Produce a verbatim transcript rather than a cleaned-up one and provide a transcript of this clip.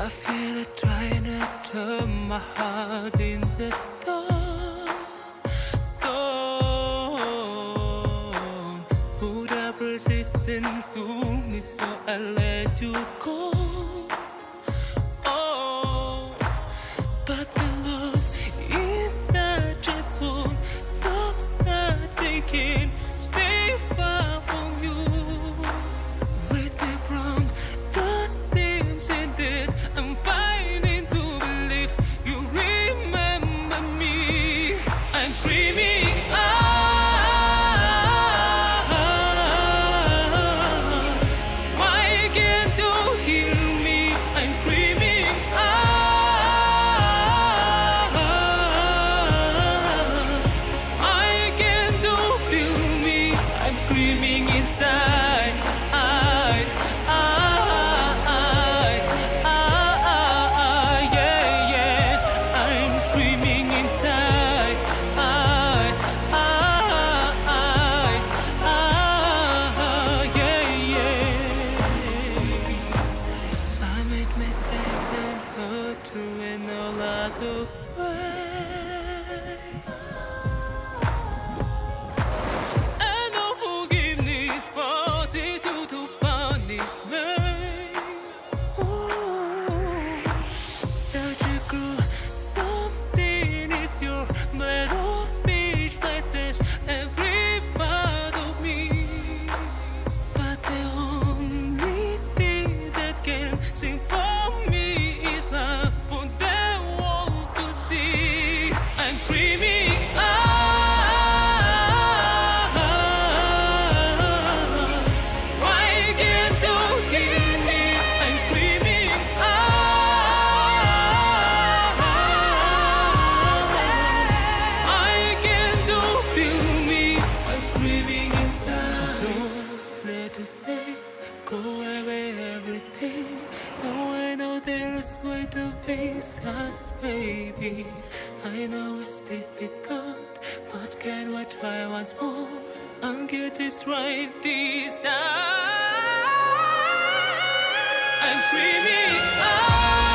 I feel it trying to turn my heart into stone, stone. Put up resistance to me, so I let you go. Oh, but the love inside just won't subside. They can't stay far from you. Raise me from the same sin that I'm fighting to believe you remember me. I'm screaming out. Why can't you hear me? I'm screaming out. Why can't you feel me? I'm screaming inside. I, I, I, I, yeah, yeah. I'm screaming inside. I, I, I, yeah, yeah. I made mistakes and hurt you in a lot of ways. And no forgiveness forces you to punish me. Ooh, such a gruesome sin is your blood of speech slices every part of me. But the only thing that can sing for me is love for the world to see. I'm screaming out. Why can't you hear me? I'm screaming out. Why can't you feel me? I'm screaming inside. Don't let us say go away everything. No, I know there's way to face us, baby. I know it's difficult, but can we try once more and get this right this time? I'm screaming out.